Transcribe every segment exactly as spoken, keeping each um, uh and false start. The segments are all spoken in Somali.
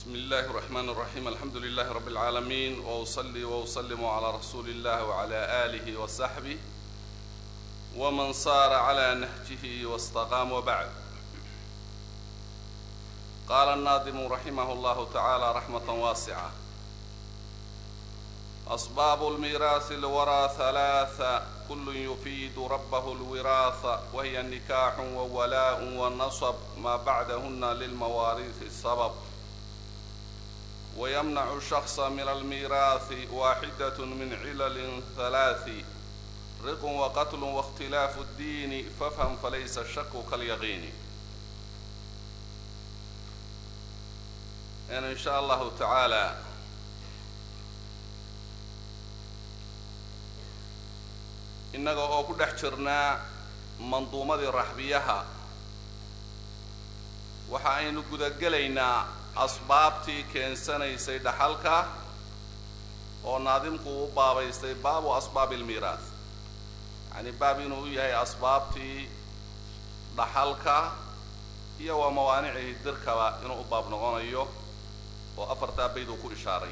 بسم الله الرحمن الرحيم الحمد لله رب العالمين وأصلي وأسلم على رسول الله وعلى آله وصحبه ومن صار على نهجه واستقام وبعد. قال الناظم رحمه الله تعالى رحمة واسعة: أسباب الميراث الورى ثلاثة كل يفيد ربه الوراث، وهي النكاح وولاء والنصب ما بعدهن للمواريث السبب، ويمنع الشخص من الميراث واحدة من علل ثلاث، رق وقتل واختلاف الدين فافهم فليس الشك كاليقين. يعني إن شاء الله تعالى إننا oo ku dhex jirnaa manduumadii raxbiyaha waxa aynu guda gelaynaa asbaabtii keensanaysay dhaxalka oo naadimku u baabaystay baabu asbaabil miiraas, yani baab inuu yahay asbaabtii dhaxalka iyo waa mawaanici dirkaba inuu u baab noqonayo oo afarta bayd uu ku ishaaray.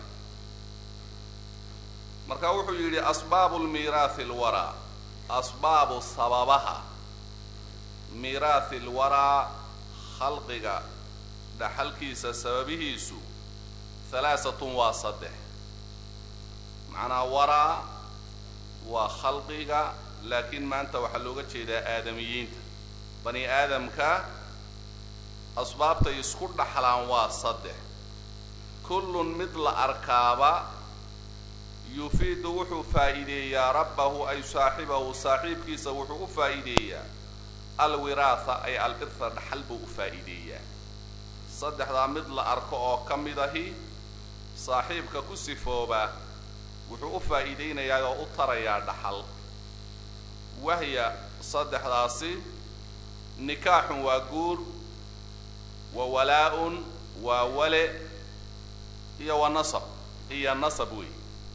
marka wuxuu yiri asbaabul miiraas alwara, asbaabu sababaha miiraas alwara khalqiga dhaxalkiisa sababihiisu thalaathatun waa saddex. macnaa waraa waa khalqiga, laakiin maanta waxaa looga jeedaa aadamiyiinta, bani aadamka asbaabtay isku dhaxlaan waa saddex. kullun mid la arkaaba yufiidu wuxuu faa'iideeyaa rabbahu ay saaxibahu saaxiibkiisa wuxuu u faa'iideeyaa alwiraatha ay alirtha dhaxal buu u faa'iideeyaa. saddexdaa mid la arko oo ka mid ahi saaxiibka ku sifooba wuxuu u faa'iideynayaa oo u tarayaa dhaxal. wahya saddexdaasi nikaaxun waa guur, wa walaa'un waa wale, iyo wa nasab iyo nasab wey.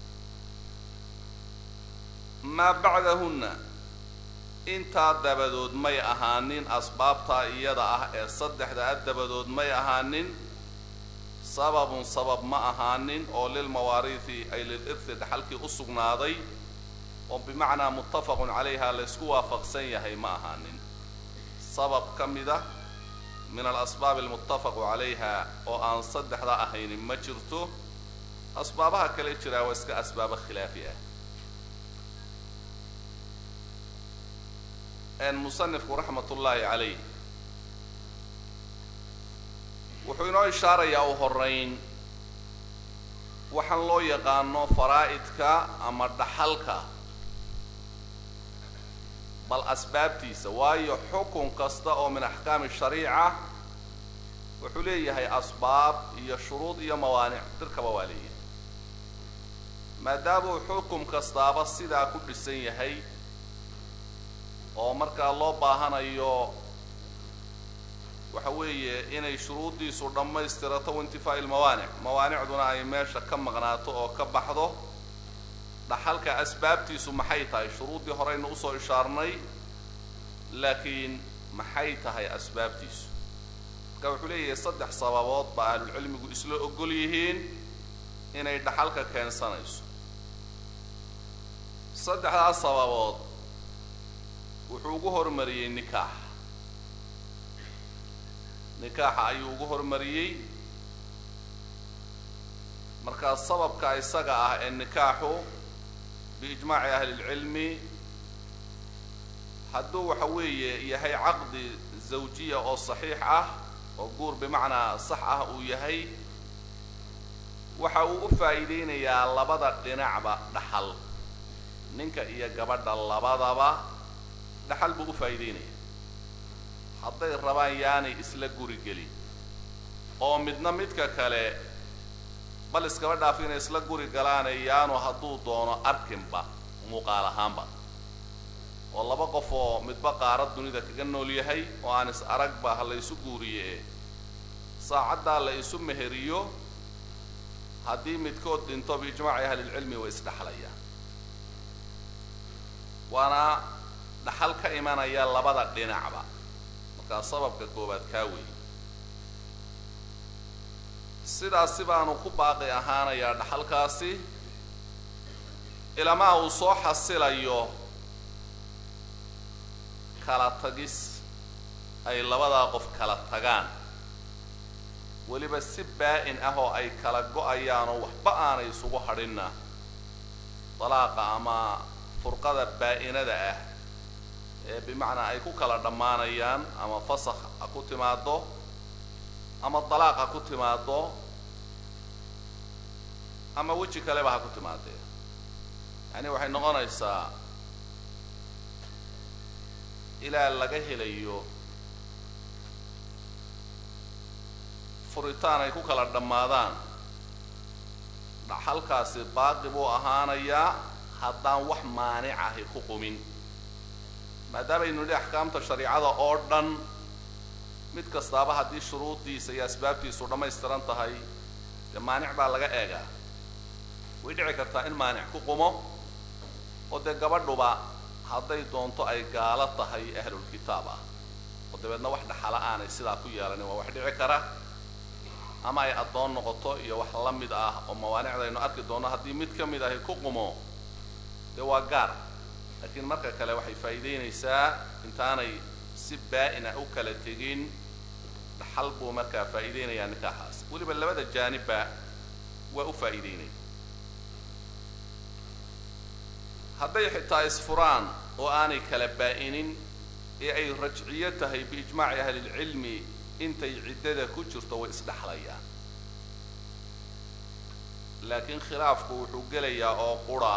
maa bacdahunna intaa dabadood may ahaanin asbaabtaa iyada ah ee saddexdaa dabadood may ahaanin sababun sabab ma ahaanin oo lilmawaariithi ay lilirthi dhaxalkii u sugnaaday oo bimacnaa muttafaqun calayha laysku waafaqsan yahay ma ahaanin. sabab ka mid ah min alasbaab almuttafaqu calayha oo aan saddexdaa ahaynin ma jirto. asbaabaha kale jiraa waa iska asbaaba khilaafi ah. المصنف رحمة الله عليه وحينو إشارة يا أهرين وحن لو يقانو فرائدك أما دحلك بل أسباب تيسا واي حكم قصده من أحكام الشريعة وحليه هي أسباب هي شروط هي موانع تلك مواليه ما دابو حكم قصده بس سيدا كل سنة هي oo marka loo baahanayo waxa weeye inay shuruudiisu dhamaystirato intifaa ilmawaanic mawaanicduna ay meesha ka maqnaato oo ka baxdo. dhaxalka asbaabtiisu maxay tahay? shuruudii horeyna u soo ishaarnay, laakiin maxay tahay asbaabtiisu? ka wuxuu leeyahay saddex sababood baa ahlul cilmigu isla ogol yihiin inay dhaxalka keensanayso. saddexdaas sababood wuxuu ugu hormariyay nikaax. nikaaxa ayuu ugu hormariyay. markaa sababka isaga ah ee nikaaxu biijmaaci ahli lcilmi hadduu waxa weeye yahay caqdi zawjiya oo saxiix ah oo guur bimacnaa sax ah uu yahay, waxa uu u faa'iideynayaa labada dhinacba dhaxal. ninka iyo gabadha labadaba dhaxal buu u faa'iideynaya. hadday rabaan yaanay isla guri gelin oo midna midka kale bal iskaba dhaaf inay isla guri galaanay yaanu hadduu doono arkinba muuqaal ahaanba, oo laba qof oo midba qaarad dunida kaga nool yahay oo aan is aragba ha la isu guuriye saacaddaa la isu meheriyo, haddii midkood dhinto biijmaaci ahlilcilmi way isdhaxlayaan. waana dhaxal ka imanaya labada dhinacba. markaa sababka koobaad kaa weeye. sidaasi baanu ku baaqi ahaanayaa dhaxalkaasi ilama uu soo xasilayo kala tagis ay labada qof kala tagaan waliba si baa'in ah oo ay kala go'ayaan oo waxba aanay isugu hadhinna talaaqa ama furqada baa'inada ah ee bimacna ay ku kala dhamaanayaan ama fasakh ku timaado ama talaaqa ku timaado ama wajhi kale ba ku timaado yani waxay noqonaysaa ilaa laga helayo furitaan ay ku kala dhamaadaan dhaxalkaasi baaqi buu ahaanayaa haddaan wax maanic ah ku qumin maadaama aynu leeyahay ahkaamta shariicada oo dhan mid kastaaba haddii shuruudiisa iyo asbaabtiisu dhammaystiran tahay dee maanic baa laga eegaa way dhici kartaa in maanic ku qumo oo dee gabadhuba hadday doonto ay gaalo tahay ahlul kitaab ah oo dabeedna wax dhaxala aanay sidaa ku yeelanin waa wax dhici kara ama ay addoon noqoto iyo wax la mid ah oo mawaanicda aynu arki doono haddii mid ka mid ahi ku qumo dee waa gaar laakiin marka kale waxay faa'iideynaysaa intaanay si baa'ina u kala tegin dhaxal buu markaa faa'iideynayaa nikaaxaas weliba labada jaanibba waa u faa'iideynaya hadday xitaa isfuraan oo aanay kala baa'inin ee ay rajciyo tahay biijmaaci ahli lcilmi intay ciddada ku jirto way isdhaxlayaan laakiin khilaafku wuxuu gelayaa oo qura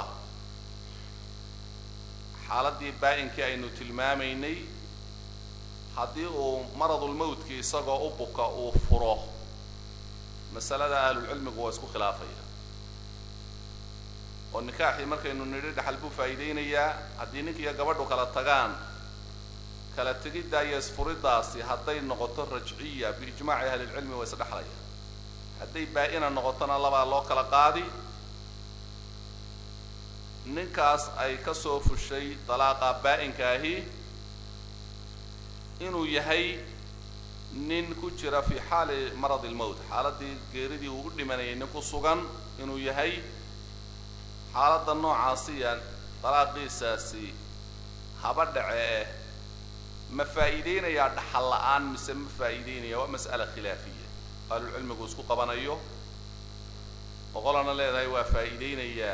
xaaladii baa'inka aynu tilmaamaynay haddii uu maradul mawdki isagoo u buka uu furo masalada ahlul cilmigu waa isku khilaafaya oo nikaaxii markaynu nidhi dhaxal buu faa'iideynayaa haddii ninka iyo gabadhu kala tagaan kala tegidda iyo isfuridaasi hadday noqoto rajciya biijmaaci ahli lcilmi waa isdhaxlaya hadday baa'ina noqotona labaa loo kala qaadi ninkaas ay ka soo fushay talaaqa baa'inka-ahi inuu yahay nin ku jira fi xaali marad ilmowt xaaladii geeridii uu u dhimanayay nin ku sugan inuu yahay xaaladda noocaasiya talaaqiisaasi haba dhace ma faa'iideynayaa dhaxal la'aan mise ma faa'iideynaya waa mas'ala khilaafiya ahlulcilmigu isku qabanayo boqolana leedahay waa faa'iideynayaa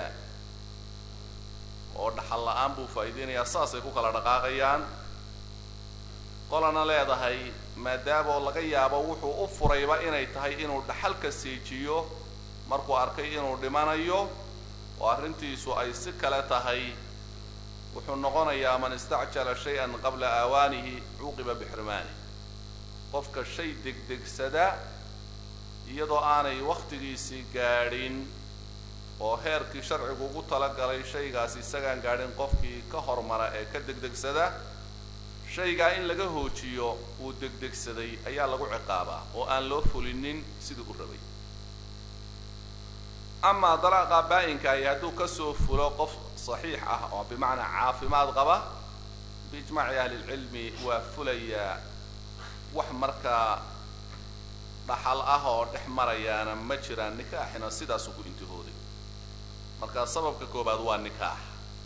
oo dhaxal la'aan buu faa'iideynayaa saasay ku kala dhaqaaqayaan qolana leedahay maadaama oo laga yaabo wuxuu u furayba inay tahay inuu dhaxalka seejiyo markuu arkay inuu dhimanayo oo arrintiisu ay si kale tahay wuxuu noqonayaa man istacjala shay-an qabla aawaanihi cuuqiba bixirmaani qofka shay degdegsada iyadoo aanay wakhtigiisii gaadhin oo heerkii sharcigu ugu talagalay shaygaasi isagaan gaadhin qofkii ka hormara ee ka degdegsada shaygaa in laga hoojiyo uu degdegsaday ayaa lagu ciqaabaa oo aan loo fulinin sidii u rabay amaa dalaaqa baa'inka ay hadduu ka soo fulo qof saxiix ah oo bimacnaa caafimaad qaba biijmaaci ahli lcilmi waa fulayaa wax markaa dhaxal ah oo dhex marayaana ma jiraan nikaaxina sidaasuu ku intihooday markaa sababka koobaad waa nikaax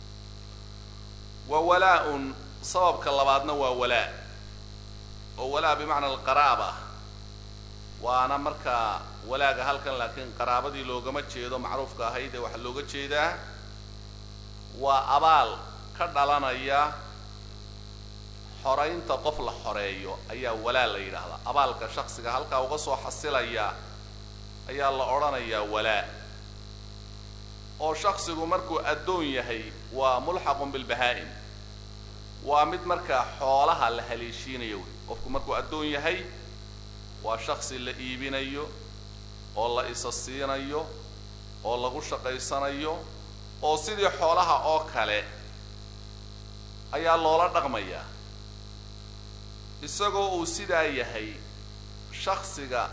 wa walaa-un sababka labaadna waa walaa oo walaa bimacna alqaraaba waana markaa walaaga halkan laakiin qaraabadii loogama jeedo macruufka ahayd ee waxaa looga jeedaa waa abaal ka dhalanaya xoraynta qof la xoreeyo ayaa walaa la yidhaahdaa abaalka shaksiga halkaa uga soo xasilaya ayaa la odhanayaa walaa oo shaksigu markuu addoon yahay waa mulxaqun bilbahaa'im waa mid markaa xoolaha la haleeshiinayo wey qofku markuu addoon yahay waa shaksi la iibinayo oo la isa siinayo oo lagu shaqaysanayo oo sidii xoolaha oo kale ayaa loola dhaqmayaa isagoo uu sidaa yahay shaksiga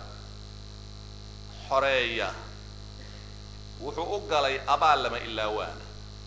xoreeya wuxuu u galay abaal lama ilaawaana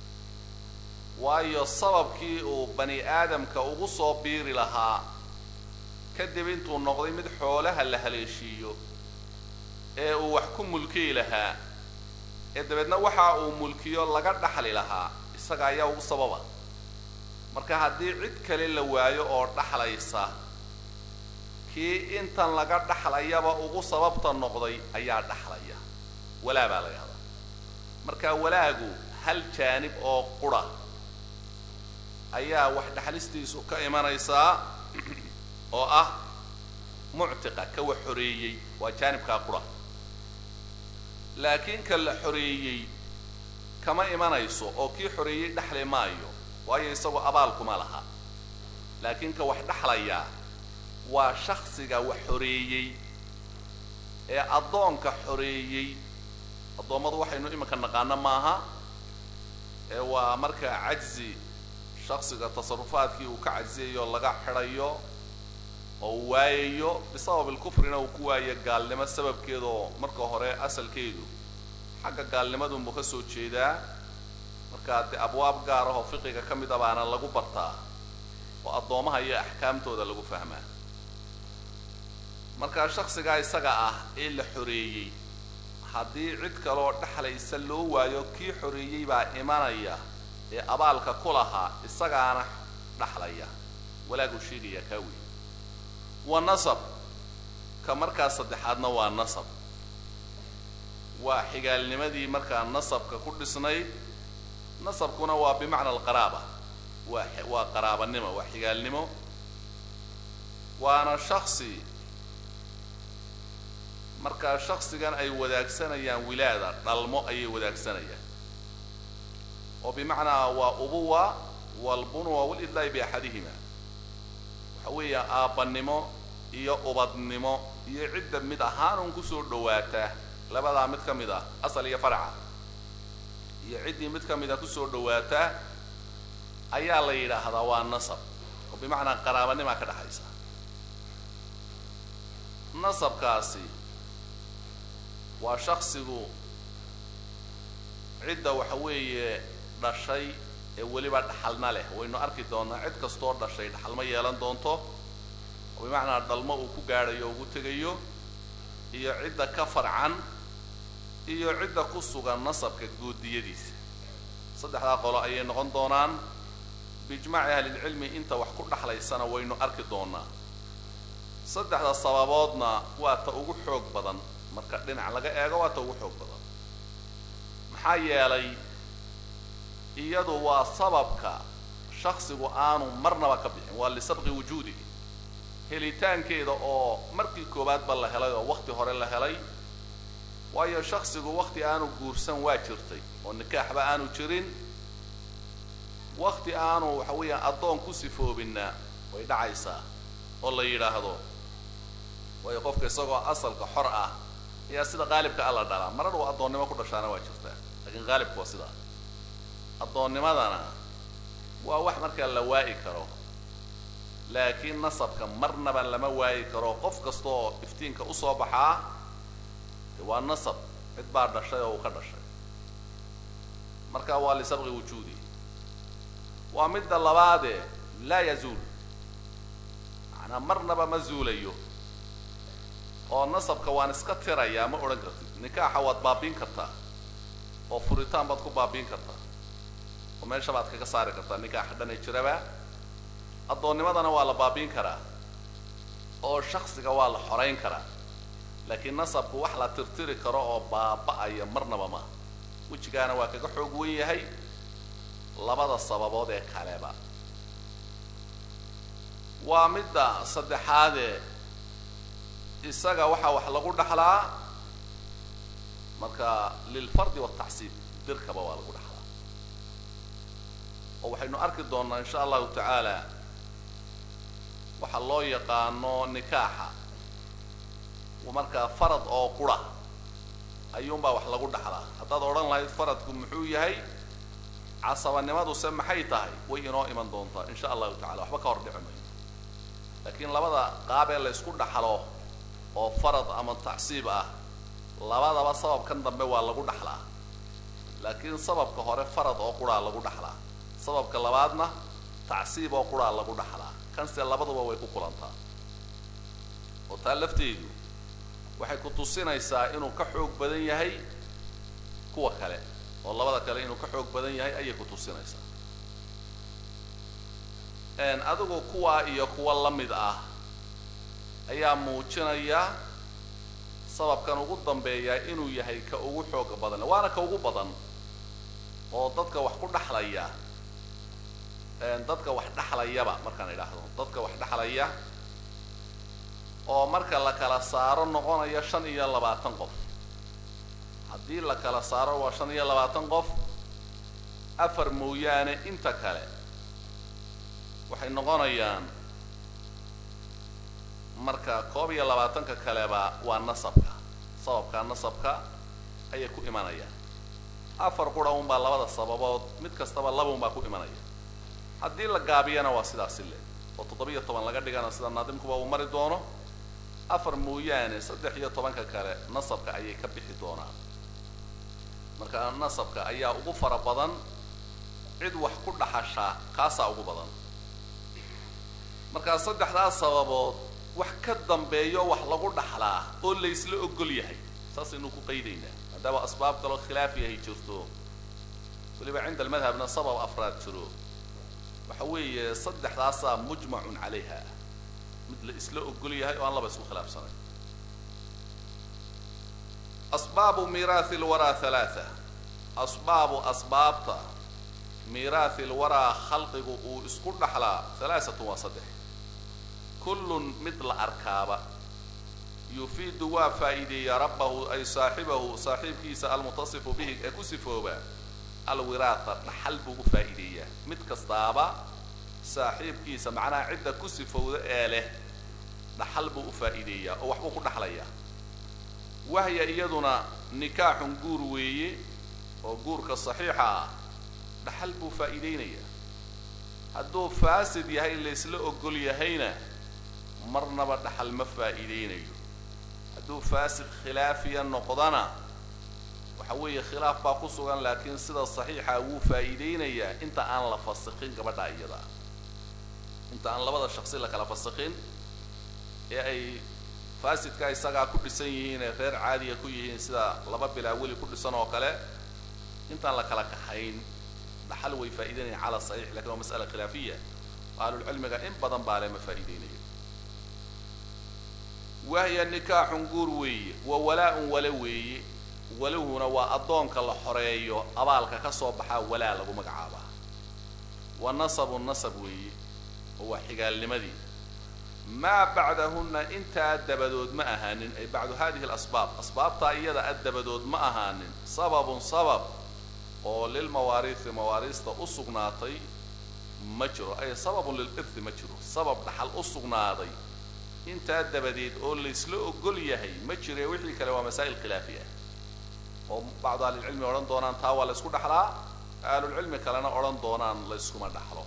waayo sababkii uu bani aadamka ugu soo biiri lahaa kadib intuu noqday mid xoolaha la haleeshiiyo ee uu wax ku mulki lahaa ee dabeedna waxa uu mulkiyo laga dhaxli lahaa isaga ayaa ugu sababa marka haddii cid kale la waayo oo dhaxlaysa kii intan laga dhaxlayaba ugu sababta noqday ayaa dhaxlaya walaa baa laga hadaa marka walaagu hal jaanib oo qura ayaa wax dhaxlistiisu ka imanaysaa oo ah muctiqa ka wax xoreeyay waa jaanibka qura laakiin ka la xoreeyay kama imanayso oo kii xoreeyay dhaxli maayo waayo isagoo abaal kuma laha laakiin ka wax dhaxlaya waa shakhsiga wax xoreeyay ee adoonka xoreeyay adoomadu waxaynu imanka naqaana maaha ee waa marka cajzi shakhsiga tasarrufaadkii uu ka cajziyo laga xirayo oo waayayo bisabab al-kufrina uu ku waayo gaalnimo sababkeedo marka hore asalkeedu xagga gaalnimadu uu ka soo jeedaa marka abwaab gaar ah oo fiqiga kamid ah baana lagu bartaa oo adoomaha iyo ahkaamtooda lagu fahmaa marka shakhsiga isaga ah ee la xoreeyay haddii cid kale oo dhaxlaysa loo waayo kii xoreeyay baa imanaya ee abaalka ku lahaa isagaana dhaxlaya walaagu sheegaya kaawi wa nasab ka markaa saddexaadna waa nasab waa xigaalnimadii markaa nasabka ku dhisnayd nasabkuna waa bimacna alqaraaba waa waa qaraabanimo waa xigaalnimo waana shakhsi markaa shakhsigan ay wadaagsanayaan wilaada dhalmo ayay wadaagsanayaan oo bimacnaa waa ubuwa walbunwa walidlaa'i biaxadihima waxa weeya aabanimo iyo ubadnimo iyo cidda mid ahaanun kusoo dhawaata labadaa mid ka mid ah asal iyo farca iyo ciddii mid ka mid ah kusoo dhawaata ayaa la yidhaahdaa waa nasab oo bimacnaa qaraabanima ka dhaxaysa nasabkaasi waa shakhsigu cidda waxa weeye dhashay ee weliba dhaxalna leh waynu arki doonaa cid kastoo dhashay dhaxalma yeelan doonto oo bimacnaa dhalmo uu ku gaadhayo ugu tegayo iyo cidda ka farcan iyo cidda ku sugan nasabka guudiyadiisa saddexdaa qolo ayay noqon doonaan bijmaaci ahlilcilmi inta wax ku dhaxlaysana waynu arki doonaa saddexda sababoodna waa ta ugu xoog badan marka dhinac laga eego waa ta ugu xoog badan maxaa yeelay iyadu waa sababka shakhsigu aanu marnaba ka bixin waa lisabqi wujuudihi helitaankeeda oo markii koowaad ba la helay oo waqti hore la helay waayo shakhsigu waqti aanu guursan waa jirtay oo nikaaxba aanu jirin waqti aanu waxa weeyaan adoon ku sifoobina way dhacaysaa oo la yiraahdo way qofka isagoo asalka xor ah ayaa sida qaalibka alla dhala marar uu adoonnimo ku dhashaana waa jirtaa laakiin qaalibku waa sida adoonnimadana waa wax marka la waa'i karo laakiin nasabka marnaba lama waa'i karo qof kasta oo iftiinka u soo baxaa waa nasab cid baa dhashay oo ka dhashay marka waa lisabqi wujuudi waa midda labaade laa yazuul macnaa marnaba ma zuulayo oo nasabka waan iska tirayaa ma odhan kartid nikaaxa waad baabiin kartaa oo furitaan baad ku baabiin kartaa oo meesha baad kaga saari kartaa nikaaxa dhanay jiraba addoonnimadana waa la baabiin karaa oo shakhsiga waa la xorayn karaa laakiin nasabku wax la tirtiri karo oo baaba'aya marnaba ma wejigaana waa kaga xoog weyn yahay labada sababood ee kaleba waa midda saddexaadee isaga waxa wax lagu dhaxlaa marka lilfardi waltacsiib dirkaba waa lagu dhaxlaa oo waxaynu arki doonaa insha allahu tacaala waxa loo yaqaano nikaaxa marka farad oo qura ayuunbaa wax lagu dhaxlaa haddaad odhan lahayd faradku muxuu yahay casabanimadu se maxay tahay way inoo iman doontaa insha allahu tacala waxba ka hor dhici mayo laakiin labada qaab ee la isku dhaxlo oo farad ama tacsiib ah labadaba sababkan dambe waa lagu dhaxlaa laakiin sababka hore farad oo quraa lagu dhaxlaa sababka labaadna tacsiib oo quraa lagu dhaxlaa kanse labaduba way ku kulantaa oo taa lafteedu waxay ku tusinaysaa inuu ka xoog badan yahay kuwa kale oo labada kale inuu ka xoog badan yahay ayay ku tusinaysaa een adigu kuwa iyo kuwa la mid ah ayaa muujinaya sababkan ugu dambeeya inuu yahay ka ugu xoog badan waana ka ugu badan oo dadka wax ku dhaxlaya een dadka wax dhaxlayaba markaan idhaahdo dadka wax dhaxlaya oo marka la kala saaro noqonaya shan iyo labaatan qof haddii la kala saaro waa shan iyo labaatan qof afar mooyaane inta kale waxay noqonayaan marka koob iyo labaatanka kaleba waa nasabka sababka nasabka ayay ku imanayaan afar qura un baa labada sababood mid kastaba laba un baa ku imanaya haddii la gaabiyana waa sidaas ile oo toddoba iyo toban laga dhigana sida naadimkuba uu mari doono afar mooyaane saddex iyo tobanka kale nasabka ayay ka bixi doonaan marka nasabka ayaa ugu fara badan cid wax ku dhaxasha kaasaa ugu badan marka saddexdaas sababood wax ka dambeeyo wax lagu dhaxlaa oo la isla ogol yahay saas inuu ku qeydaynaa hadaba asbaab kale khilaaf yahay jirto waliba cinda almadhabna sabab afraad jiro waxa weeye saddexdaas mujmacun calayha mid la isla ogol yahay oo aan laba isku khilaafsanayn asbaabu miiraathi alwaraa halaatha asbaabu asbaabta miiraathi alwaraa khalqigu uu isku dhaxlaa halaasatun waa saddex kullun mid la arkaaba yufiidu waa faa'iideeya rabbahu ay saaxibahu saaxiibkiisa almutasifu bihi ee ku sifooba alwiraatha dhaxal buu u faa'iideeyaa mid kastaaba saaxiibkiisa macnaha cidda ku sifowda ee leh dhaxal buu u faa'iideeyaa oo waxbuu ku dhaxlayaa wahya iyaduna nikaaxun guur weeye oo guurka saxiixa ah dhaxal buu faa'iideynayaa hadduu faasid yahay la isla ogol yahayna marnaba dhaxal ma faa'iideynayo hadduu faasid khilaafiya noqdana waxa weeye khilaaf baa ku sugan laakiin sida saxiixa wuu faa'iideynayaa inta aan la fasikhin gabadha iyada inta aan labada shakhsi la kala fasikhin ee ay faasidka isagaa ku dhisan yihiin ee reer caadiya ku yihiin sida laba bilaa weli ku dhisan oo kale intaan la kala kaxayn dhaxal way faa'iideynayaan cala saxiix laakiin waa mas'ala khilaafiya ahlul cilmiga in badan baa le ma faa'iideynaya wahya nikaaxun guur weeye wa walaa-un wala weeye walahuna waa addoonka la xoreeyo abaalka ka soo baxaa walaa lagu magacaabaa wa nasabun nasab weeye oo waa xigaalnimadii maa bacdahunna intaa dabadood ma ahaanin ay bacdu hadihi alasbaab asbaabtaa iyada a dabadood ma ahaanin sababun sabab oo lilmawaariisi mawaariista u sugnaatay ma jiro ay sababun lilirthi ma jiro sabab dhaxal u sugnaaday intaa dabadeed oo la isla ogol yahay ma jire wixii kale waa masaa'il khilaafi ah oo bacdu ahlilcilmi odhan doonaan taa waa la isku dhaxlaa ahlulcilmi kalena odhan doonaan la iskuma dhaxlo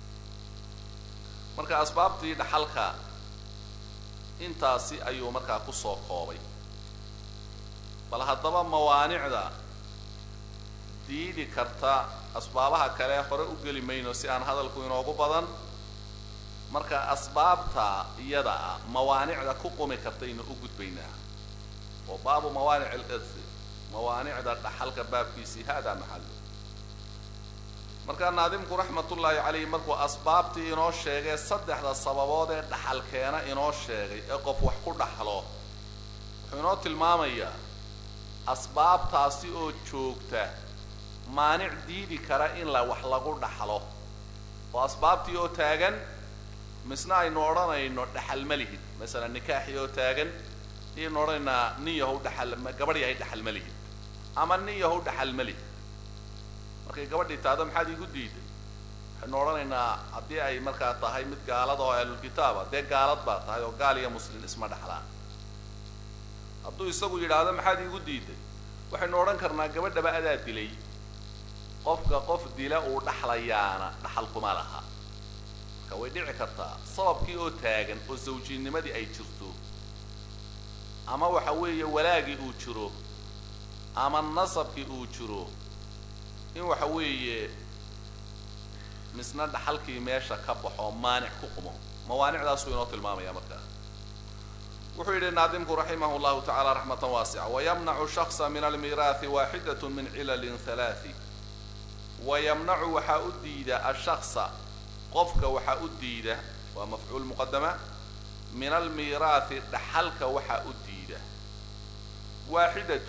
marka asbaabtii dhaxalka intaasi ayuu markaa ku soo koobay bal haddaba mawaanicda diidi karta asbaabaha kale hore u geli mayno si aan hadalku inoogu badan marka asbaabta iyada ah mawaanicda ku qumi kartayna u gudbaynaa oo baabu mawaanic al-irthi mawaanicda dhaxalka baabkiisii hada maxal marka naadimku raxmatullaahi calayhi markuu asbaabtii inoo sheegay saddexda sababood ee dhaxalkeena inoo sheegay ee qof wax ku dhaxlo wuxuu inoo tilmaamayaa asbaabtaasi oo joogta maanic diidi kara in la wax lagu dhaxlo oo asbaabtii oo taagan misna aynu odhanayno dhaxal ma lihid masalan nikaaxii oo taagan ayaynu odhanaynaa nin yahow dhaxal gabadh yahay dhaxal ma lihid ama nin yahow dhaxal ma lihid markay gabadhii taado maxaad iigu diiday waxaynu odhanaynaa haddii ay markaa tahay mid gaalada oo ahlulkitaaba dee gaalad baa tahay oo gaal iyo muslin isma dhaxlaan hadduu isagu yidhaahdo maxaad iigu diiday waxaynu odhan karnaa gabadhaba adaa dilay qofka qof dila uu dhaxlayaana dhaxal kuma laha marka way dhici kartaa sababkii oo taagan oo zawjinimadii ay jirto ama waxa weeye walaagii uu jiro ama nasabkii uu jiro in waxa weeye misna dhaxalkii meesha ka baxo maanic ku qumo mawaanicdaasuu inoo tilmaamaya markaa وحيد ناظمك رحمه الله تعالى رحمة واسعة ويمنع الشخص من الميراث واحدة من علل ثلاث ويمنع وحاؤديد الشخص قفك وحاؤديد ومفعول مقدمة من الميراث دحلك وحاؤديد واحدة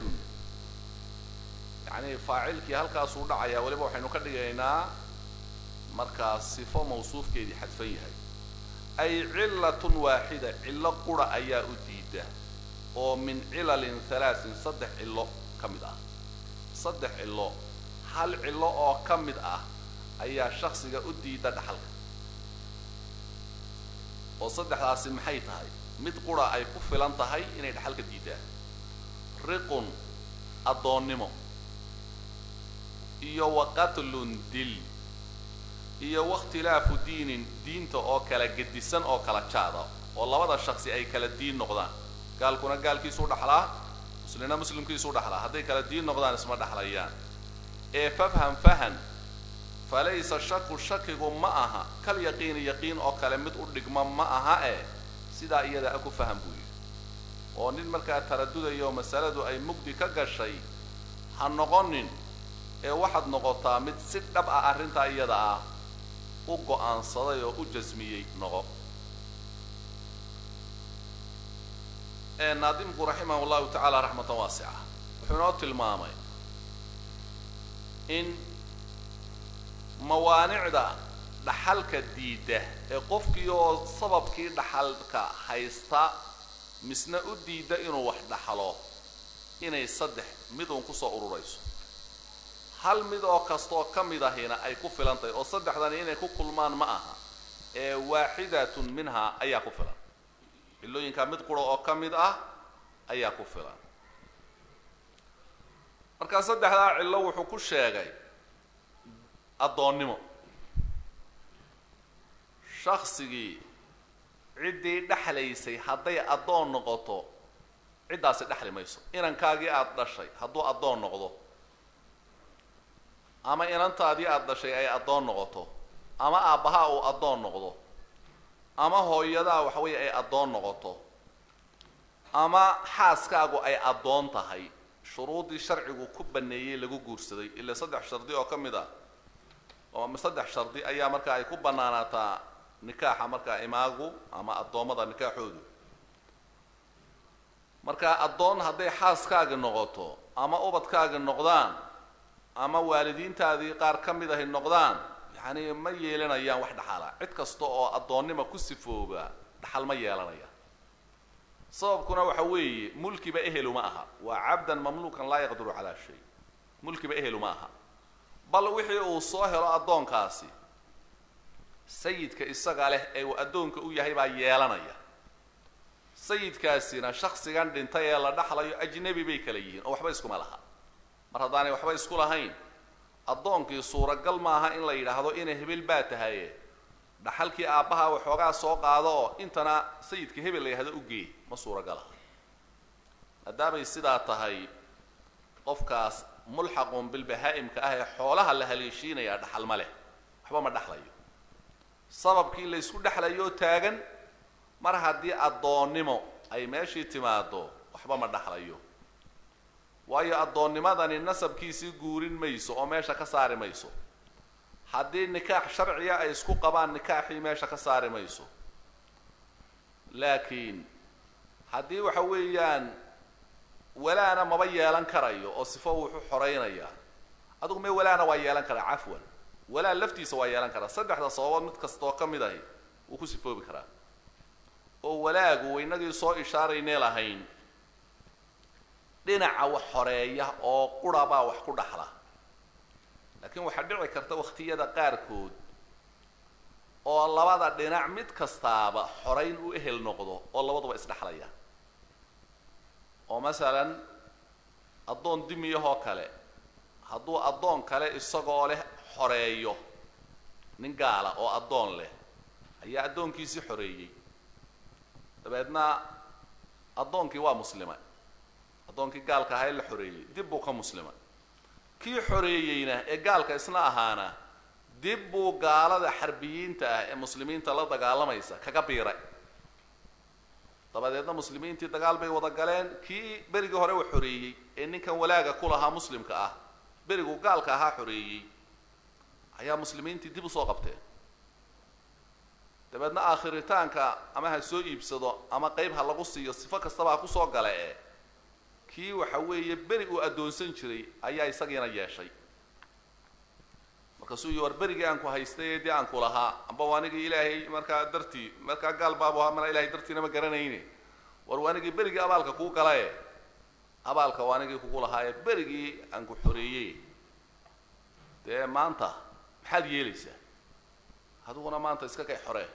يعني فاعلك هلكا سو دعيا ولبا waxaynu ka dhigaynaa marka sifo mawsuufkeedii xadfan yahay ay cillatun waahida cilla qura ayaa u diida oo min cilalin thalaasin saddex cillo kamid ah saddex cillo hal cillo oo kamid ah ayaa shakhsiga u diida dhaxalka oo saddexdaasi maxay tahay mid qura ay ku filan tahay inay dhaxalka diidaan riqun adoonnimo iyo waqatlun dil iyo waqtilaafu diinin diinta oo kala gedisan oo kala jaada oo labada shakhsi ay kala diin noqdaan gaalkuna gaalkiisu dhaxlaa muslimna muslimkiisu dhaxlaa haday kala diin noqdaan isma dhaxlayaan ee fafham fahan falaysa shakku shakigu ma aha kal yaqiin yaqiin oo kale mid u dhigma ma aha ee sida iyada aku faham buu oo nin markaa taradudayo masaladu ay mugdi ka gashay ha noqonin ee waxaad noqotaa mid si dhab ah arrinta iyada ah u go'aansaday oo u jasmiyay noqo ee naadimku rahimahullahu ta'ala rahmatan wasi'a wuxuu tilmaamay in mawaanicda dhaxalka diida ee qofkii oo sababkii dhaxalka haysta misna u diida inuu wax dhaxalo inay saddex mid uu ku soo ururayso hal mid oo kasto kamid ahina ay ku filantahay oo saddexdan inay ku kulmaan ma aha ee waaxidatun minha ayaa ku filan ilooyinka mid qura oo kamid ah ayaa ku filan marka saddexda cillo wuxuu ku sheegay adoonnimo shakhsigii cidii dhaxlaysay haday adoon noqoto cidaas dhaxli mayso inankaagii aad dhashay haduu adoon noqdo ama inantaadii aad dhashay ay adoon noqoto ama aabaha uu adoon noqdo ama hooyada waxa weey ay adoon noqoto ama xaaskaagu ay adoon tahay shuruudii sharcigu ku baneeyay lagu guursaday ila saddex shardi oo kamid ah oo saddex shardi ayaa marka ay ku banaanaata nikaaxa marka imaagu ama adoomada nikaaxoodu marka adoon haday xaaskaaga noqoto ama ubadkaaga noqdaan ama waalidiintaadii qaar kamid ah noqdaan yani ma yeelanayaan wax dhaxala cid kasto oo adoonnimo ku sifooba dhaxal ma yeelanaya sababkuna waxa weeye mulkiba ehelu ma aha waa abdan mamlukan la yaqdiru ala shay mulkiba ehelu ma aha bal wixii uu soo helo adoonkaasi sayidka isaga leh ee uu adoonka u yahay baa yeelanaya sayidkaasina shakhsigan dhintay ee la dhaxlayo ajnabi bay kala yihiin oo waxba isku ma laha mar hadaanay waxba isku lahayn adoonkii suuragal ma aha in la yiraahdo in hebel baa tahay dhaxalkii aabaha waxoogaa soo qaado intana sayidka hebel la yiraahdo u geey ma suuragal ah adaabay sidaa tahay qofkaas mulxaqun bil bahaa'im ka ah xoolaha la haleeshiinaya dhaxal ma leh waxba ma dhaxlayo sababkii la isku dhaxlayo taagan mar hadii adoonnimo ay meeshii timaado waxba ma dhaxlayo waayo adoonnimadani nasabkiisii guurin mayso oo meesha ka saari mayso haddii nikaax sharciya ay isku qabaan nikaaxii meesha ka saari mayso laakiin haddii waxa weeyaan walaana maba yeelan karayo oo sifo wuxuu xoreynaya adigu me walaana waa yeelan karaa cafwan walaa laftiisa waa yeelan karaa saddexda sabab mid kasto kamid ah uu ku sifoobi karaa oo walaagu weynagii soo ishaaraynay lahayn dhinaca wax xoreeya oo quraba wax ku dhaxla laakiin waxa dhici karta waqtiyada qaarkood oo labada dhinac mid kastaaba xoreyn u ehel noqdo oo labaduba isdhaxlaya oo masalan adoon dimiyaho kale hadduu adoon kale isagoo leh xoreeyo nin gaala oo adoon leh ayaa adoonkiisii xoreeyay dabeedna adoonkii waa muslima adoonkii gaalka ahaa la xoreeyay dib buu ka muslima kii xoreeyayna ee gaalka isna ahaana dib buu gaalada xarbiyiinta ah ee muslimiinta la dagaalamaysa kaga biiray dabadeedna muslimiintii dagaal bay wada galeen kii berigii hore uu xoreeyey ee ninkan walaaga ku lahaa muslimka ah berigu gaalka ahaa xoreeyey ayaa muslimiintii dib u soo qabteen dabeedna aakhiritaanka ama ha soo iibsado ama qayb ha lagu siiyo sifo kastaba ha ku soo gala ee kii waxa weeye beri uu addoonsan jiray ayaa isagiina yeeshay markaasuu yii war berigii aan ku haystay dee aan ku lahaa amba waanigii ilaahay markaa dartii markaa gaal baabu ahaa mana ilaahay dartiina ma garanayne war waanigii berigii abaalka kuu gala ee abaalka waanigii kugu lahaa ee berigii aan ku xoreeyey dee maanta maxaad yeelaysaa adiguna maanta iska kay xoree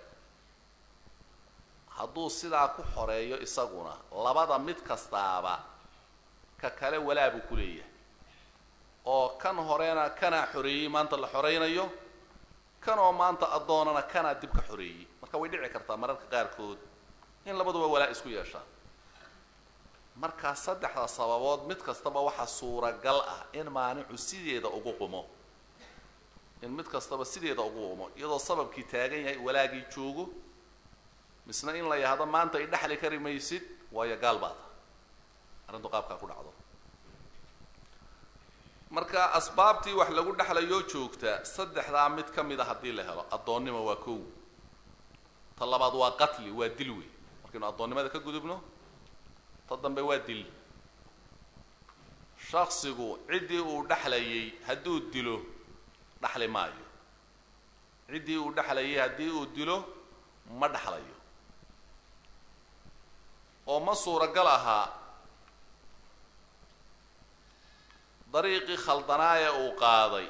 hadduu sidaa ku xoreeyo isaguna labada mid kastaaba ka kale walaabu ku leeyahay oo kan horena kana xoreeyey maanta la xoreynayo kanoo maanta addoonana kana dib ka xoreeyey marka way dhici kartaa mararka qaarkood in labaduba walaa isku yeeshaan markaa saddexda sababood mid kastaba waxa suuragal ah in maanicu sideeda ugu qumo in mid kastaba sideeda ugu qumo iyadoo sababkii taagan yahay walaagii joogo misna in la yahdo maanta ay dhaxli kari maysid waayo gaal baad arrintu qaabkaa ku dhacdo marka asbaabtii wax lagu dhaxlayo joogta saddexdaa mid ka mid a haddii la helo addoonnimo waa kow ta labaad waa qatli waa dil wey markaynu addoonnimada ka gudubno ta dambe waa dil shaksigu ciddii uu dhaxlayay hadduu dilo dhaxli maayo ciddii uu dhaxlayay haddii uu dilo ma dhaxlayo oo ma suuragal ahaa dariiqii khaldanaaye uu qaaday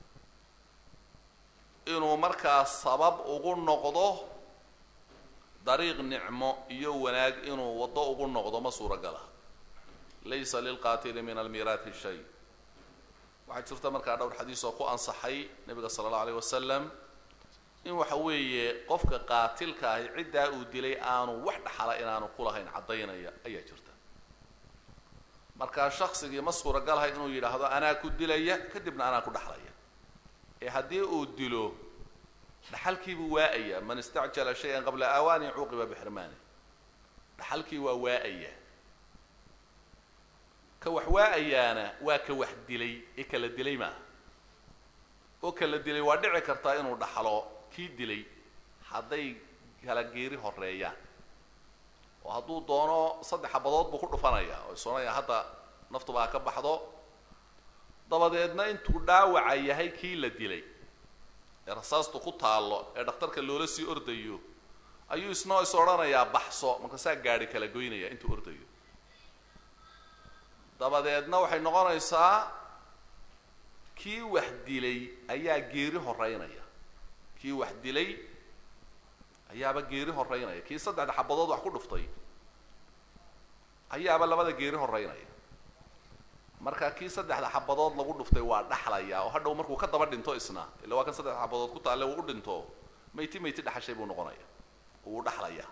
inuu markaa sabab ugu noqdo dariiq nicmo iyo wanaag inuu waddo ugu noqdo ma suuragal aha laysa lilqaatili min almiiraati shay waxaa jirta markaa dhowr xadiis oo ku ansaxay nabiga sala allahu alayh wasalam in waxa weeye qofka qaatilka ahi ciddaa uu dilay aanu wax dhaxala inaanu ku lahayn caddaynaya ayaa jirta markaa shaksigii ma suuragalhay inuu yidhaahdo anaa ku dilaya kadibna anaa ku dhaxlaya ee haddii uu dilo dhaxalkiibuu waa'aya man istacjala shay-an qabla awaani cuuqiba bixirmaani dhaxalkii waa waa'aya ka wax waa'ayaana waa ka wax dilay ee kala dilay maaha oo kala dilay waa dhici kartaa inuu dhaxlo kii dilay hadday kala geeri horeeyaan oo hadduu doono saddex xabadood buu ku dhufanaya oo isonaya hadda naftuba ha ka baxdo dabadeedna intuu dhaawaca yahay kii la dilay ee rasaastu ku taallo ee dhakhtarka loola sii ordayo ayuu isnoo is odhanayaa baxso markaasaa gaadhi kala goynaya intuu ordayo dabadeedna waxay noqonaysaa kii wax dilay ayaa geeri horeynaya kii wax dilay ayaaba geeri horeynaya kii saddexda xabadood wax ku dhuftay ayaaba labada geeri horeynaya marka kii saddexda xabadood lagu dhuftay waa dhaxlaya oo hadhow markuu ka daba dhinto isna ila waa kan saddexda xabadood ku taalle uu u dhinto mayti mayti dhaxashay buu noqonaya uu dhaxlaya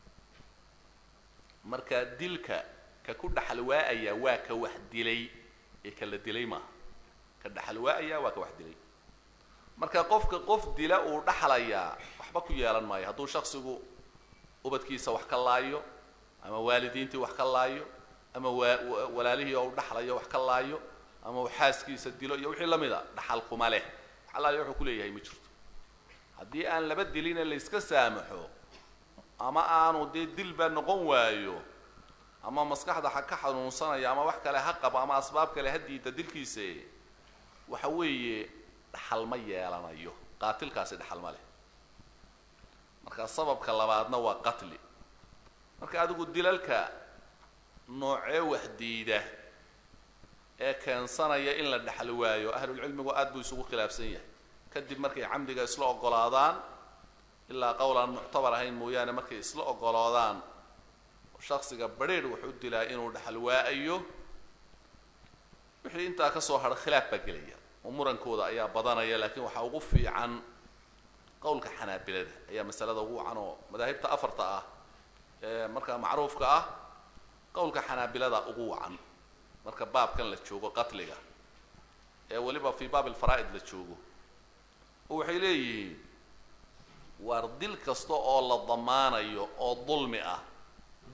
marka dilka ka ku dhaxal waa'aya waa ka wax dilay ee kala dilay ma ka dhaxal waa'aya waa ka wax dilay marka qofka qof dila uu dhaxlaya waxba ku yeelan maayo hadduu shaksigu ubadkiisa wax ka laayo ama waalidiintii wax ka laayo ama walaalihii oo dhaxlayo wax ka laayo ama uu xaaskiisa dilo iyo wixii lamid a dhaxal kuma leh xalaal wuxuu ku leeyahay ma jirto haddii aan laba dilina la iska saamaxo ama aanu dee dilba noqon waayo ama maskaxda ha ka xanuunsanaya ama wax kale ha qabo ama asbaab kale ha diida dilkiisa waxa weeye dhaxal ma yeelanayo qaatilkaasi dhaxal ma leh marka sababka labaadna waa qatli marka adigu dilalka noocee wax diida ee keensanaya in la dhaxal waayo ahlul cilmigu aad buu isugu khilaafsan yahay kadib markay camdiga isla ogolaadaan ilaa qowlan muctabar ahayn mooyaane markay isla ogolaadaan shaksiga badheer wuxuu dilaa inuu dhaxal waayo wixii intaa ka soo hadha khilaaf baa gelaya oo murankooda ayaa badanaya laakiin waxaa ugu fiican qowlka xanaabilada ayaa masalada ugu wacan oo madaahibta afarta ah ee markaa macruufka ah qowlka xanaabilada ugu wacan marka baabkan la joogo qatliga ee waliba fi baab alfaraa'id la joogo oo waxay leeyihiin war dil kasta oo la damaanayo oo dulmi ah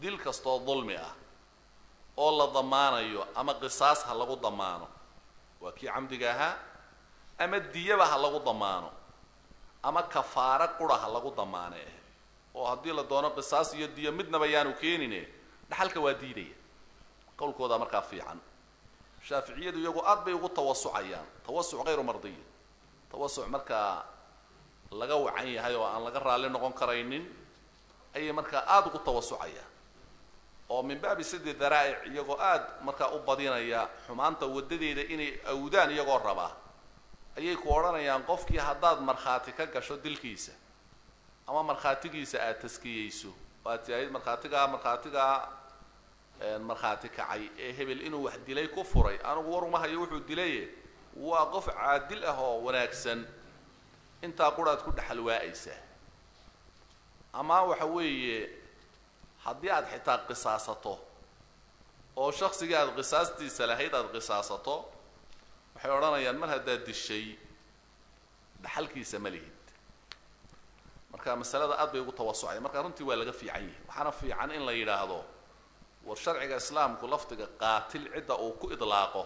dil kastoo dulmi ah oo la damaanayo ama qisaas ha lagu damaano waa kii camdiga ahaa ama diyaba ha lagu damaano ama kafaara qura ha lagu damaane oo haddii la doono qisaas iyo diyo midnaba yaanu keenine dhaxalka waa diidaya qowlkooda markaa fiican shaaficiyadu iyagu aad bay ugu tawasucayaan tawasuc غayru mardiy tawasuc markaa laga wacan yahay oo aan laga raali noqon karaynin ayay markaa aad ugu tawasucayaan oo min baabi sidi daraa'ic iyagoo aad markaa u badinaya xumaanta wadadeeda inay awdaan iyagoo raba ayay ku odhanayaan qofkii haddaad markhaati ka gasho dilkiisa ama markhaatigiisa aad taskiyeyso waad tihayd markhaatigaa markhaatigaa markhaati kacay ee hebel inuu wax dilay ku furay anigu war uma hayo wuxuu dilaye waa qof caadil ah oo wanaagsan intaa quraad ku dhaxal waa'aysaa ama waxa weeye haddii aad xitaa qisaasato oo shakhsigii aad qisaastiisa lahayd aad qisaasato waxay odhanayaan mar haddaad dishay dhaxalkiisa ma lihid marka masalada aad bay ugu tawasucaya marka runtii waa laga fiican yahay waxaana fiican in la yidhaahdo war sharciga islaamku laftiga qaatil cidda uu ku idlaaqo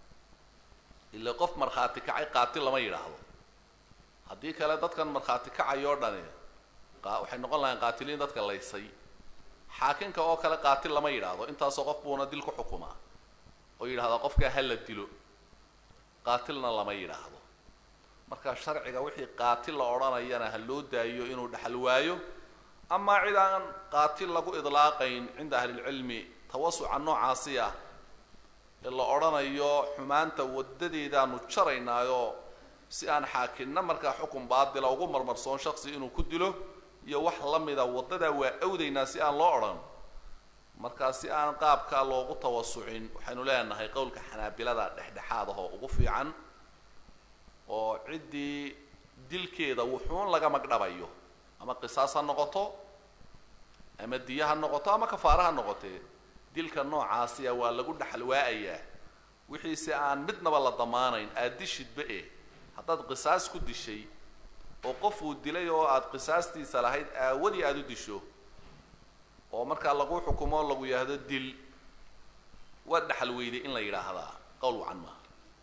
ila qof markhaati kacay qaatil lama yidhaahdo haddii kale dadkan markhaati kacayoo dhani waxay noqon lahayn qaatiliin dadka laysay xaakinka oo kale qaatil lama yidhaahdo intaasoo qof buuna dil ku xukumaa oo yidhahdaa qofkaa ha la dilo qaatilna lama yidhaahdo marka sharciga wixii qaatil la odhanayana ha loo daayo inuu dhaxal waayo ama cid aan qaatil lagu idlaaqayn cinda ahlilcilmi tawasuca noocaasi ah ee la odhanayo xumaanta wadadeedaanu jaraynaayo si aan xaakinna markaa xukun baadila ugu marmarsoon shaksi inuu ku dilo iyo wax la mida wadadaa waa awdaynaa si aan loo odhan markaa si aan qaabkaa loogu tawasucin waxaynu leenahay qowlka xanaabilada dhexdhexaad ah oo ugu fiican oo ciddii dilkeeda wuxuun laga magdhabayo ama qisaas ha noqoto ama diya ha noqoto ama kafaara ha noqotee dilka noocaasiya waa lagu dhaxal waa'ayaa wixii si aan midnaba la damaanayn aad dishidba eh haddaad qisaas ku dishay oo qof uu dilay oo aad qisaastiisa lahayd aawadii aad u disho oo markaa lagu xukumo lagu yidhaahdo dil waa dhaxal weyday in la yidhaahdaa qowl wacan maaha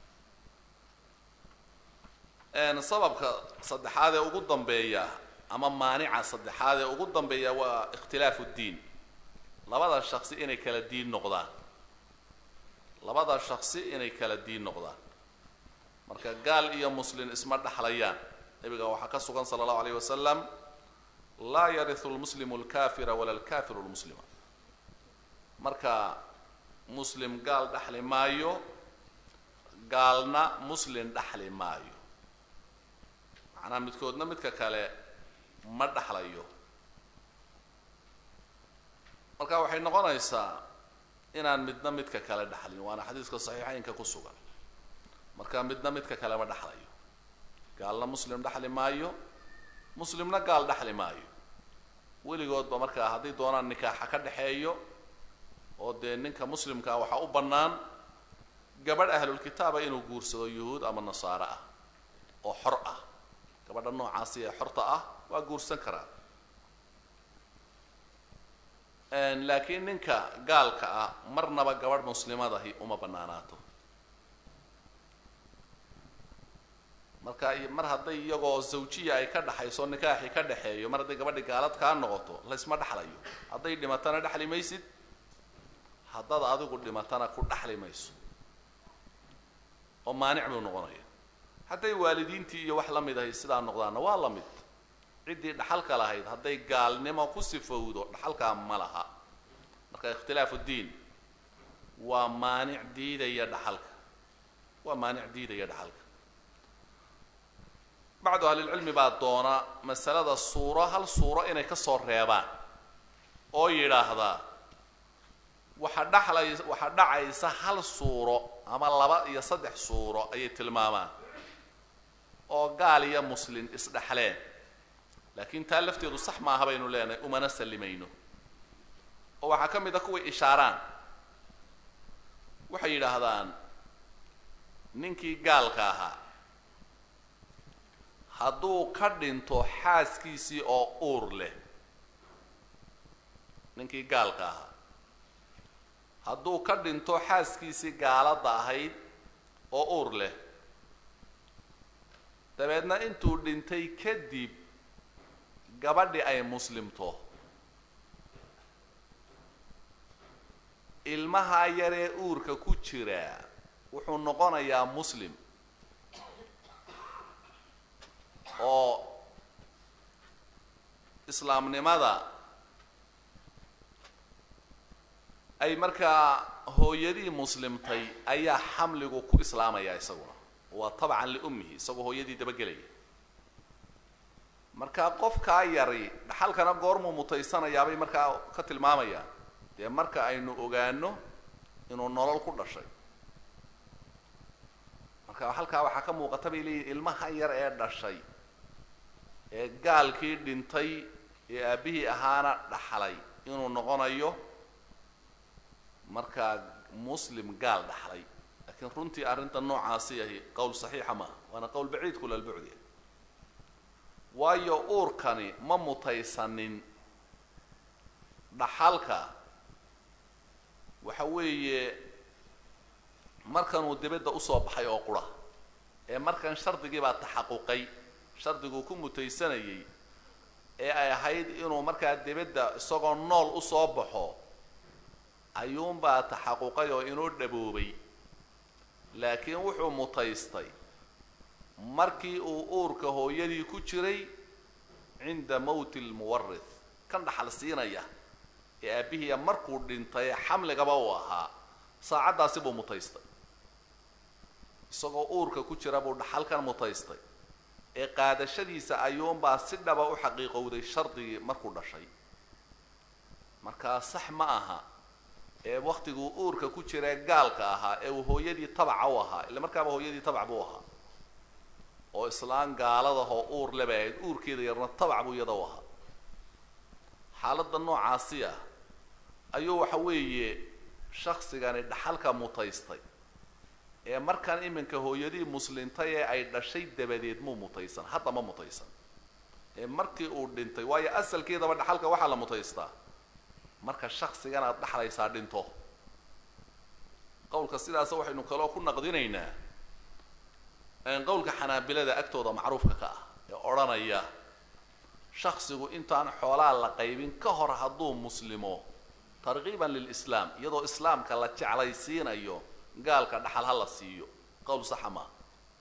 sababka saddexaad ee ugu dambeeya ama maanica saddexaad ee ugu dambeeya waa ikhtilaafu ddiin labada shaksi inay kala diin noqdaan labada shaksi inay kala diin noqdaan marka gaal iyo muslim isma dhaxlayaan nabiga waxaa ka sugan sala allahu alayh wasalam laa yarihu lmuslimu alkafira wala alkafiru lmuslima marka muslim gaal dhaxli maayo gaalna muslim dhaxli maayo macnaha midkoodna midka kale ma dhaxlayo marka waxay noqonaysaa inaan midna midka kale dhaxlin waana xadiiska saxiixaynka ku sugan marka midna midka kale ma dhaxlayo gaalna muslim dhaxli maayo muslimna gaal dhaxli maayo weligoodba markaa haddii doonaan nikaaxa ka dhaxeeyo oo dee ninka muslimkaa waxaa u bannaan gabadh ahlulkitaaba inuu guursado yuhuud ama nasaare ah oo xor ah gabadha noocaasi ee xorta ah waa guursan karaa laakiin ninka gaalka ah marnaba gabadh muslimadahi uma bannaanaato marka mar hadday iyagoo zawjiya ay ka dhaxayso nikaaxi ka dhaxeeyo mar hadday gabadhi gaalad kaa noqoto laysma dhaxlayo hadday dhimatana dhaxli maysid haddaad adigu dhimatana ku dhaxli mayso oo maanic buu noqonaya hadday waalidiintii iyo wax la mid ahay sidaa noqdaanna waa la mid ciddii dhaxalka lahayd hadday gaalnimo ku sifowdo dhaxalkaa ma laha marka ikhtilaafu ddiin waa maanic diidaya dhaxalka waa maanic diidaya dhaxalka bacdu ahlilcilmi baa doona masalada suuro hal suuro inay ka soo reebaan oo yidhaahdaa waxa dhaxlay waxa dhacaysa hal suuro ama laba iyo saddex suuro ayay tilmaamaan oo gaal iyo muslim isdhaxleen laakiin taa lafteedu sax maaha baynu leenahay umana sallimayno oo waxaa ka mid a kuway ishaaraan waxay yidhaahdaan ninkii gaalka ahaa hadduu ka dhinto xaaskiisii oo uur leh ninkii gaalka ahaa hadduu ka dhinto xaaskiisii gaalada ahayd oo uur leh dabeedna intuu dhintay kadib gabadhii ay muslimto ilmaha yaree uurka ku jira wuxuu noqonayaa muslim oo islaamnimada ay markaa hooyadii muslimtay ayaa xamligu ku islaamaya isaguna waa tabcan liummihi isagoo hooyadii dabagelaya markaa qofkaa yari dhaxalkana goormuu mutaysanayaabay markaa ka tilmaamayaan dee marka aynu ogaano inuu nolol ku dhashay marka halkaa waxaa ka muuqata bay leeyihin ilmaha yar ee dhashay ee gaalkii dhintay ee aabihii ahaana dhaxlay inuu noqonayo markaa muslim gaal dhaxlay laakiin runtii arrinta noocaasi ahi qowl saxiixa maaha waana qowl baciid kula albucdi waayo uurkani ma mutaysanin dhaxalka waxa weeye markanuu dibadda usoo baxay oo qura ee markan shardigii baa taxaquqay shardiguu ku mutaysanayay ee ay ahayd inuu markaa dibadda isagoo nool usoo baxo ayuunbaa taxaquqay oo inuu dhaboobay laakiin wuxuu mutaystay markii uu uurka hooyadii ku jiray cinda mawti lmuwarith kan dhaxal siinaya ee aabihiiya markuu dhintay xamligaba uu ahaa saacaddaasi buu mutaystay isagoo uurka ku jira buu dhaxalkan mutaystay ee qaadashadiisa ayuunbaa si dhaba u xaqiiqowday shardigii markuu dhashay markaa sax ma aha ee waktiguu uurka ku jira gaalka ahaa ee uu hooyadii tabaca u ahaa illa markaaba hooyadii tabac buu ahaa oo islaan gaaladahoo uur leba ahayd uurkeeda yarna tabac buu iyada u ahaa xaaladda noocaasi ah ayuu waxa weeye shaksigani dhaxalka mutaystay ee markan iminka hooyadii muslintay ee ay dhashay dabadeed muu mutaysan hadda ma mutaysan ee markii uu dhintay waayo asalkeedaba dhaxalka waxaa la mutaystaa marka shaksigan aad dhaxlaysaa dhinto qowlka sidaas waxaynu kaloo ku naqdinaynaa qowlka xanaabilada agtooda macruufka ka ah ee odhanaya shaksigu intaan xoolaa la qaybin ka hor hadduu muslimo targiiban lilislaam iyadoo islaamka la jeclaysiinayo gaalka dhaxal ha la siiyo qowl saxa maa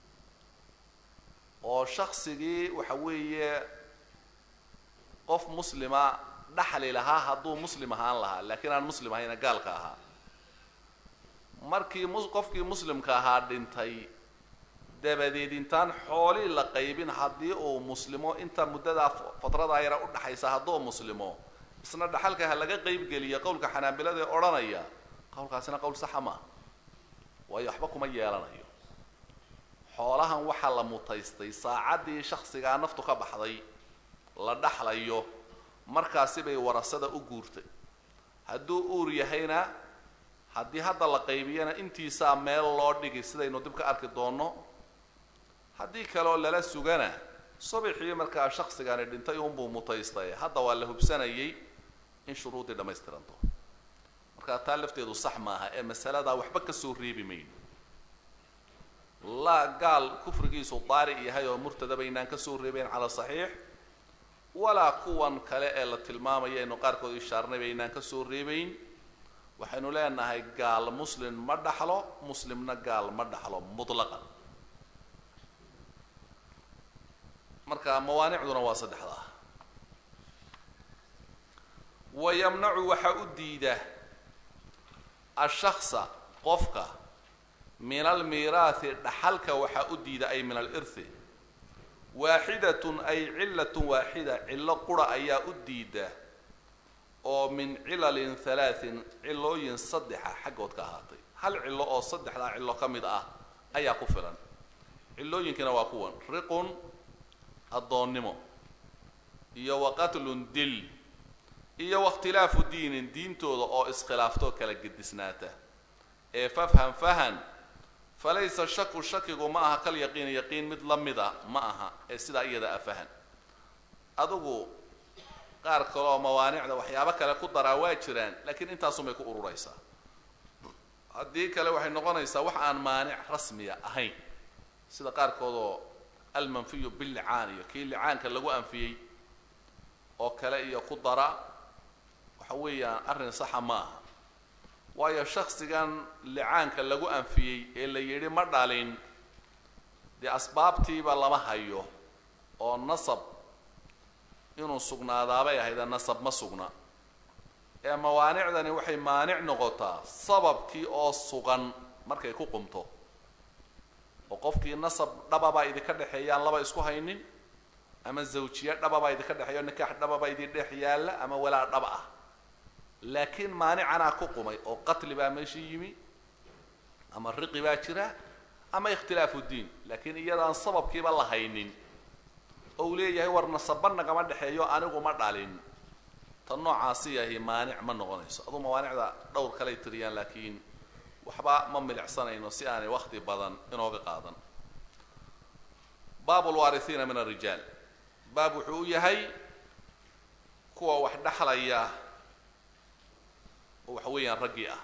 oo shaksigii waxa weeye qof muslima dhaxli lahaa hadduu muslim ahaan lahaa laakiin aan muslim ahayna gaalka ahaa markii qofkii muslimka ahaa dhintay dabadeed intaan xoolii la qaybin haddii uu muslimo inta muddadaa fatradaa yara u dhaxaysa hadduu muslimo isna dhaxalka ha laga qaybgeliya qowlka xanaabilada ee odhanaya qowlkaasina qowl saxa maa waayo waxba kuma yeelanayo xoolahan waxaa la mutaystay saacaddii shaksigaa naftu ka baxday la dhaxlayo markaasi bay warasada u guurtay hadduu uur yahayna haddii hadda la qaybiyana intiisaa meel loo dhigi sidaynu dib ka arki doonno haddii kaloo lala sugana subaxii markaa shaksigani dhintay unbuu mutaystay hadda waa la hubsanayay in shuruudii dhammaystiranto markaa taa lafteedu sax maaha ee masaladaa waxba ka soo reebi mayno laa gaal kufrigiisu daari yahay oo murtada baynaan ka soo reebeyn cala saxiix walaa kuwan kale ee la tilmaamaya aynu qaarkood ishaarnay baynaan ka soo reebayn waxaynu leenahay gaal muslim ma dhaxlo muslimna gaal ma dhaxlo mutlaqan marka mawaanicduna waa saddexdaa wayamnacu waxa u diida ashaksa qofka min almiiraathi dhaxalka waxa u diida ay min alirthi waaxidatun ay cilatun waaxida cillo qura ayaa u diida oo min cilalin halaatin cilooyin saddexa xaggood ka ahaatay hal cillo oo saddexdaa cillo ka mid ah ayaa ku filan cilooyinkina waa kuwan riqun addoonnimo iyo waqatlun dil iyo wakhtilaafu diinin diintooda oo iskhilaaftoo kala gedisnaata ee fafhan fahan falaysa shaku shakigu ma aha kal yaqiin yaqiin mid la mida ma aha ee sidaa iyada ah fahan adigu qaar kale oo mawaanicda waxyaabo kale ku daraa waa jiraan laakiin intaas umay ku ururaysaa haddii kale waxay noqonaysaa wax aan maanic rasmiya ahayn sida qaarkood oo almanfiyu billicaan iyo kii licaanka lagu anfiyey oo kale iyo ku dara waxa weeyaan arrin saxa ma aha waayo shakhsigan licaanka lagu anfiyey ee la yidhi ma dhalin dee asbaabtiiba lama hayo oo nasab inuu sugnaadaabay ahayd nasab ma sugna ee mawaanicdani waxay maanic noqotaa sababkii oo sugan markay ku qumto oo qofkii nasab dhababa idinka dhexeeyaan laba isku haynin ama zawjiye dhababa idinka dhexeeyo nikaax dhababa idin dhex yaalla ama walaa dhab ah laakiin maanicana ku qumay oo qatli baa meeshii yimi ama riqi baa jira ama ikhtilaafu diin laakiin iyadaan sababkiiba la haynin oo leeyahay war nasabban nagama dhexeeyo anigu ma dhalin tan noocaasi yahay maanic ma noqonayso aduu mawaanicda dhowr kale tiriyaan laakiin waxba ma milicsanayno si aanay waqti badan inooga qaadan baabul warithiina min ar-rijaal baab wuxuu yahay kuwa wax dhaxlaya oo waxa weeyaan raggi ah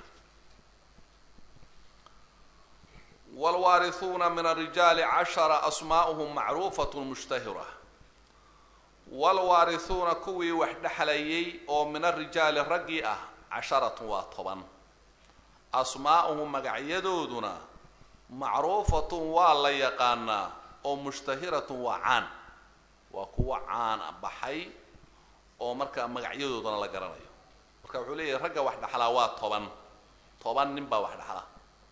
wal warithuna min ar-rijaal ashara asmaa'uhum ma'rufatun mushtahira wal warithuna kuwi wax dhaxlayay oo min ar-rijaal raggi ah asharatun wa toban asmaa'uhum magacyadooduna ma'rufatun wa la yaqaana oo mushtahiratun wa aan wa kuwa aan baxay oo marka magacyadooduna la garanayo marka wuxuu leeyahay ragga wax dhaxla waa toban toban nin baa wax dhaxla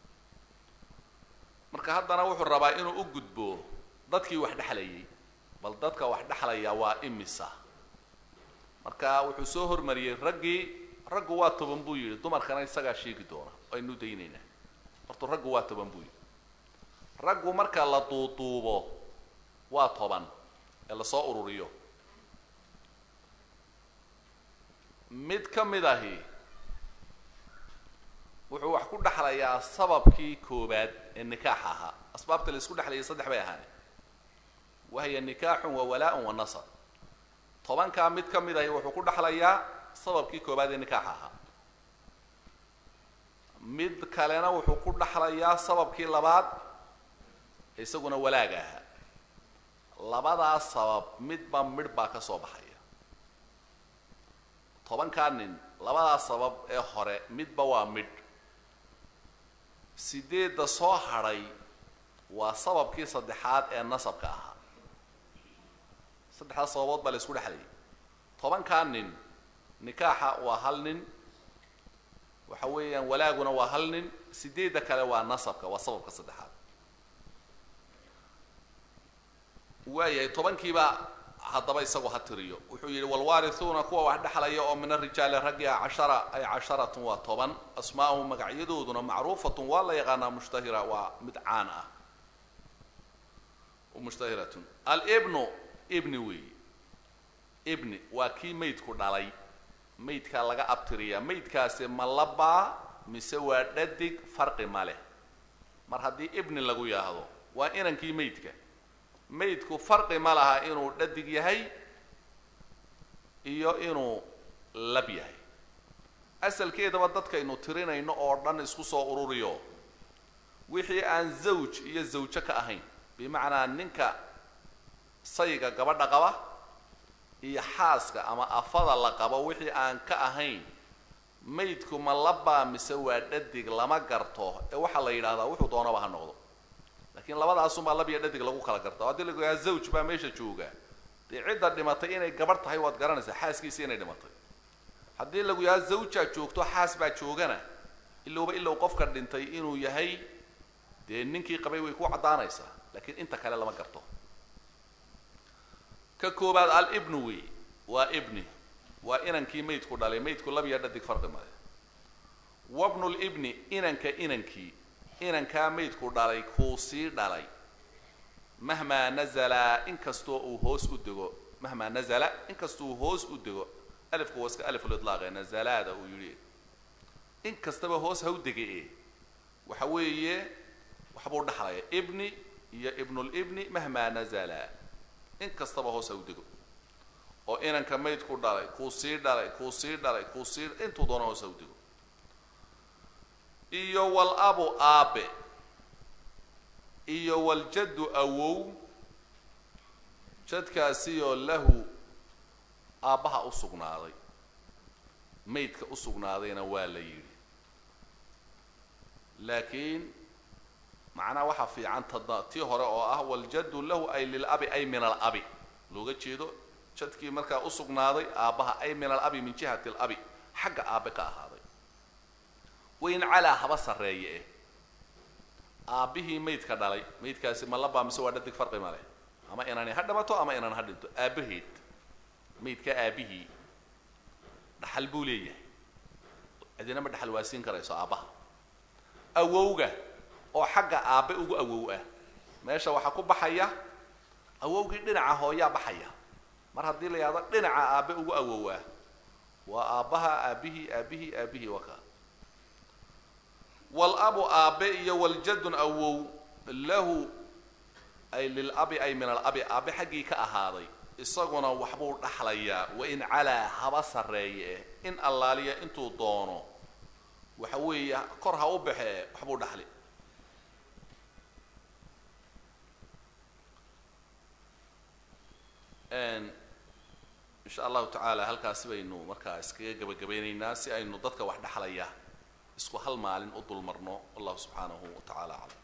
marka haddana wuxuu rabaa inuu u gudbo dadkii wax dhaxlayay bal dadka wax dhaxlaya waa imisa marka wuxuu soo hormariyay raggii raggu waa toban buu yiri dumarkana isaga sheegi doona aynu daynayna horta raggu waa toban buu yiri raggu marka la duuduubo waa toban ee la soo ururiyo mid ka mid ahi wuxuu wax ku dhaxlayaa sababkii koobaad ee nikaax ahaa asbaabta la isku dhaxlayay saddex bay ahaayeen وهي نكاح وولاء ونصب طبعا كان مid kamid ah wuxuu ku dhaxlayaa sababkii koobaad ee nikaaxa mid kalena wuxuu ku dhaxlayaa sababkii labaad isaguna walaaga ah labada sabab midba midba ka soo baxaya toban kaanin labada sabab ee hore midba waa mid sideeda soo haray waa sababkii saddexaad ee nasabka ah saddex sababood baa la isku dhaxlayay toban kaanin nikaaxa waa hal nin waxa weeyaan walaaguna waa hal nin sideeda kale waa nasabka waa sababka saddexaad waayay tobankiiba haddaba isagu ha tiriyo wuxuu yidhi walwaarithuna kuwa wax dhaxlaya oo min ar-rijaal ragga ashara ay asharatun wa toban asmaa'uhum magacyadooduna macruufatun waa la yaqaanaa mushtahira waa mid caan ah ومشتهرة الابن ابن وي ابن وكي ميت كدالي ميت كا لغا ابتريا ميت كاسي ملبا مسوا ددق فرق ماله مر هدي ابن لغو ياهدو وا انكي ميتكا ميتكو فرق مالها انو ددق يحي iyo inuu lab yahay asalkeedaba dadka inuu tirinayno oo dhan isku soo ururiyo wixii aan zawj iyo zawjo ka ahayn bimaana ninka sayga gabadha qaba iyo xaaska ama afada la qabo wixii aan ka ahayn maydku ma laba mise waa dhadig lama garto ee waxa la yiraahdaa wuxuu doonaba ha noqdo laakiin labadaas uma lab iyo dhadig lagu kala garto hadii lagu yahay zawj baa meesha jooga cidda dhimatay inay gabar tahay waad garanaysaa xaaskiisa inay dhimatay hadii lagu yahay zawja joogto xaas baa joogana ilaa ilaa qofka dhintay inuu yahay de ninkii qabay way ku cadaanaysaa laakiin inta kale lama garto ka koobaad al ibn wi wa ibni wa inankii maydku dhalay maydku lab iyo dhadig farqi ma leh wa ibn al ibni inanka inankii inanka maydku dhalay ku sii dhalay مهما نزل إن كستو أو هوس أدقو مهما نزل إن كستو هوس أدقو ألف قوس كألف الإطلاق نزل هذا ويريد إن كستو هوس هو دقي إيه وحويه وحبور دحرية ابني يا ابن الابن مهما نزل إن كستو هوس هو دقو oo inanka mayd ku dhalay ku sii dhalay ku sii dhalay ku sii intuu doono oo sawdigo iyo wal abu aabe iyo wal jaddu awow jadkaasi oo lahu aabaha u sugnaaday maydka u sugnaadayna waa la yiri laakiin macna waxa fiican tadati hore oo ah wal jaddu lahu ay lil abi ay min al abi looga jeedo jadkii markaa u sugnaaday aabaha ay min al abi min jihati al abi xagga aabe ka ahaaday wayn ala haba sareeye aabihi maydka dhalay maydkaasi ma laba mise waa dhadig farqi ma leh ama inaan hadhabato ama inaan hadhinto aabaheed maydka aabihi dhaxal buu leeyahay adina ma dhaxal waasiin karayso aabaha awowga oo xagga aabe ugu awow ah meesha waxa ku baxaya awowgii dhinaca hooya baxaya mar hadii la yaado dhinaca aabe ugu awow ah waa aabaha aabihi aabihi aabihi waka wal abu aabe iyo wal jadd awow lahu ay lil abi ay min al abi aabe xaqi ka ahaaday isaguna waxbuu dhaxlayaa wa in ala haba sareeye in allaaliya intuu doono waxa weeya kor ha u baxee waxbuu dhaxli ان ان شاء الله تعالى halkaas baynu markaa iskaga gabagabeynayna si aynu dadka wax dhaxlaya isku hal maalin u dul marno Allah subhanahu wa ta'ala